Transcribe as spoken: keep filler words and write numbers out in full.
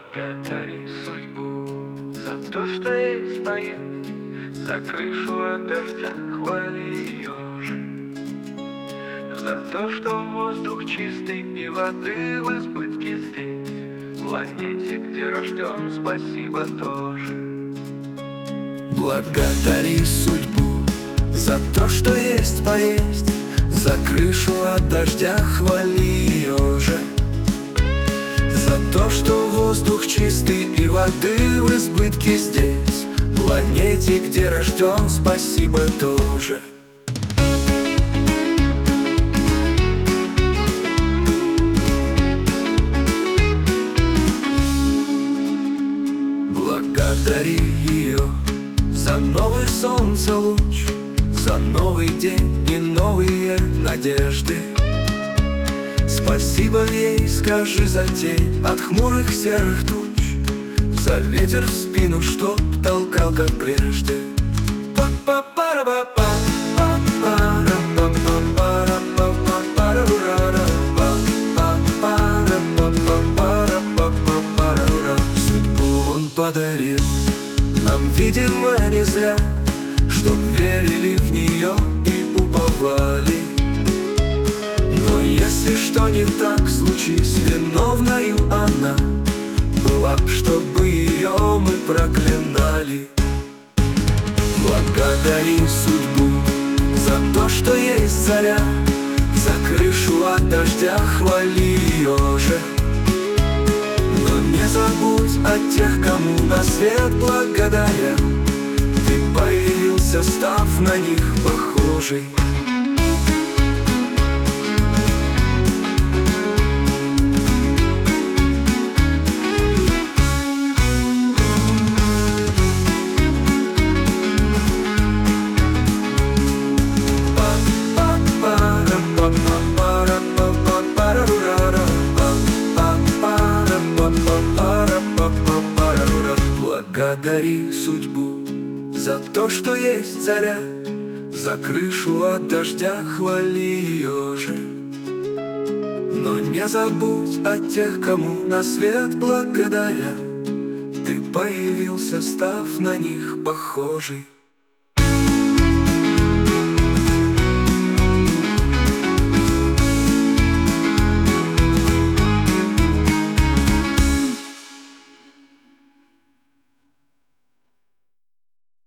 Благодари судьбу за то, что есть моя, за крышу от дождя, хвали ее же. За то, что воздух чистый и воды в избытке здесь, в планете, где рожден, спасибо тоже. Благодари судьбу за то, что есть поесть, за крышу от дождя, хвали ее же. За то, что воздух чистый и воды в избытке здесь, в планете, где рожден, спасибо тоже. Благодари ее за новый солнце луч, за новый день и новые надежды. Спасибо ей скажи за тень от хмурых серых туч, за ветер в спину, чтоб толкал, как прежде. Судьбу он подарил нам, видимо, не зря, чтоб верили в нее и уповали. Но если что не так случись, виновною она была б, чтобы ее мы проклинали. Благодари судьбу за то, что есть заря, за крышу от дождя, хвали ее же. Но не забудь о тех, кому на свет благодаря ты появился, став на них похожий. Благодари судьбу за то, что есть заря, за крышу от дождя, хвали ее же. Но не забудь о тех, кому на свет благодаря ты появился, став на них похожий.